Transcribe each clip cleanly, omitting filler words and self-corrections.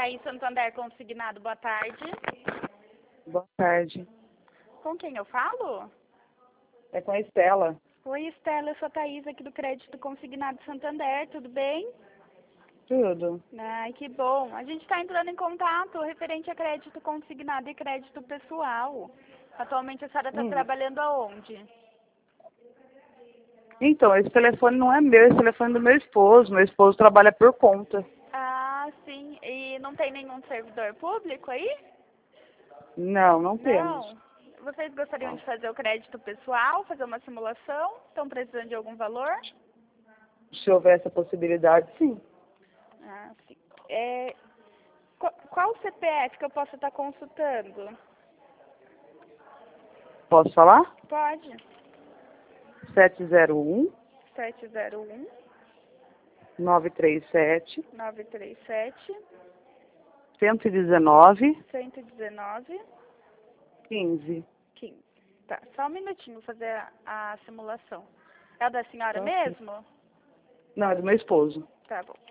Thaís Santander Consignado, boa tarde. Boa tarde. Com quem eu falo? É com a Estela. Oi, Estela, eu sou a Thaís aqui do Crédito Consignado Santander, tudo bem? Tudo. Ai, que bom. A gente está entrando em contato referente a crédito consignado e crédito pessoal. Atualmente a senhora está trabalhando aonde? Então, esse telefone não é meu, esse telefone é do meu esposo. Meu esposo trabalha por conta. Ah, sim. E não tem nenhum servidor público aí? Não temos. Não. Vocês gostariam de fazer o crédito pessoal, fazer uma simulação? Estão precisando de algum valor? Se houver essa possibilidade, sim. Ah, sim. Qual CPF que eu posso estar consultando? Posso falar? Pode. 701 701 937 937 119 119 15. 15. Tá, só um minutinho vou fazer a simulação. É a da senhora Ok. mesmo? Não, é do meu esposo. Tá bom.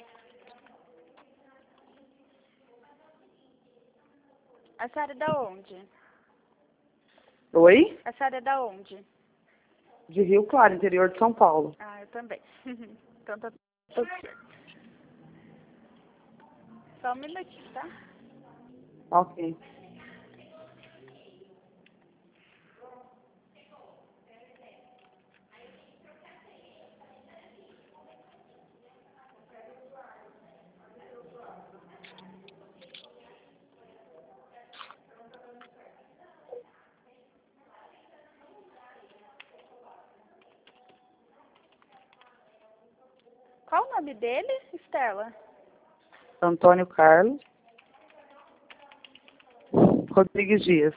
A senhora é da onde? Oi? A senhora é da onde? De Rio Claro, interior de São Paulo. Ah, eu também. Então tá tudo certo. Só um minutinho, tá? Ok. Qual o nome dele, Estela? Antônio Carlos Rodrigues Dias.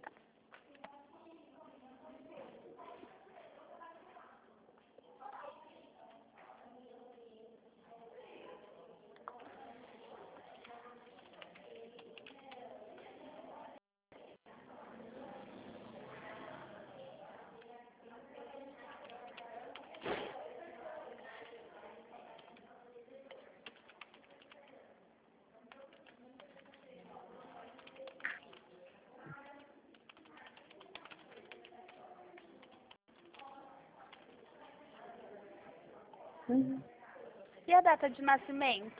E a data de nascimento?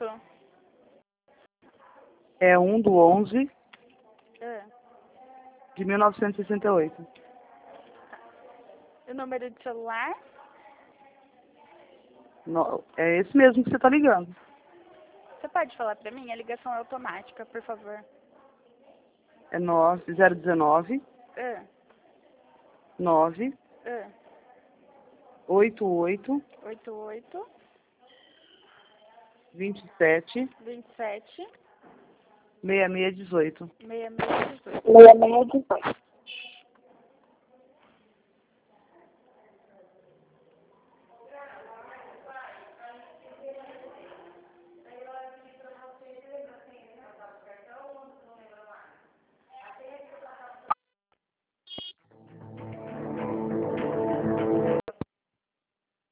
É 1/11 Ah, de 1968. o número de celular? É esse mesmo que você está ligando. Você pode falar pra mim? A ligação é automática, por favor. É 019 Ah, 9 ah, 88 88 27 27 6618. 6618. 6618.